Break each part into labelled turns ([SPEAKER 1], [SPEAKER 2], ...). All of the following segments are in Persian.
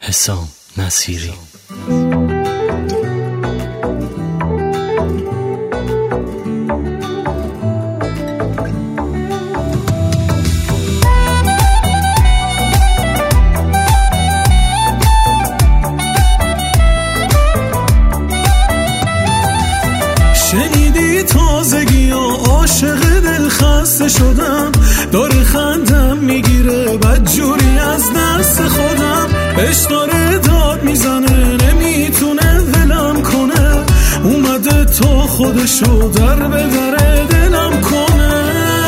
[SPEAKER 1] حسام نصیری.
[SPEAKER 2] شنیدی تازگی و عاشق دل خسته شدم، داره خندم میگیره بدجوری از دست خودم، عشق داره داد میزنه نمیتونه ولم کنه، اومده تا خودشو در به در دلم کنه.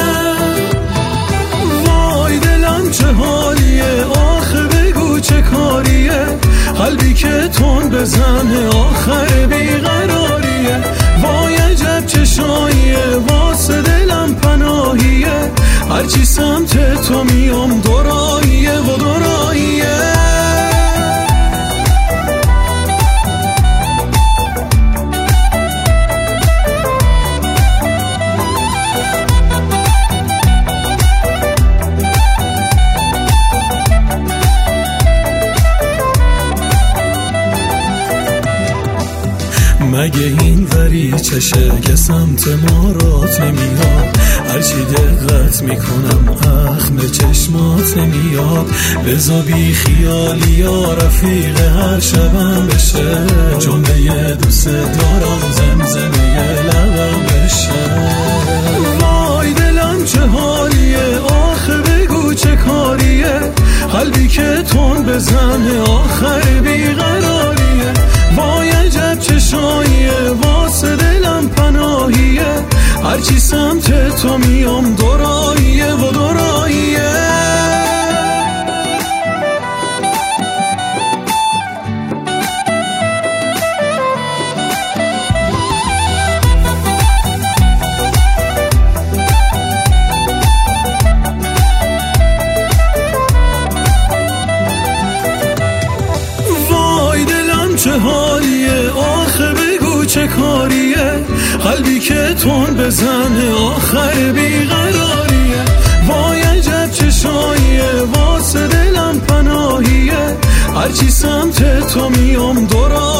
[SPEAKER 2] وای دلم چه حالیه، آخه بگو چه کاریه، قلبی که تون بزنه آخر بیقراریه. وای عجب چشاییه، واسه دلم پناهیه، هرچی سمت تو میام دوراییه و دوراییه. مگه این وری چشه که سمت ما رات نمیاد، هرچی دقت میکنم اخم چشمات نمیاد. بزا بی خیالی یا رفیق هر شبم بشه، جمله دوست دارم زمزمه لبم بشه. وای دلم چه حالیه، آخه بگو چه کاریه، قلبی که تون بزنه آخر بیقراریه. وای عجب چشاییه، واسه دلم پناهیه، هرچی سمت تو میام دوراییه و دوراییه. چه حالیه، آخه بگو چه کاریه، قلبی که تون بزنه آخر بیقراریه. وای عجب چشاییه، واسه دلم پناهیه، هرچی سمت تو میام دورا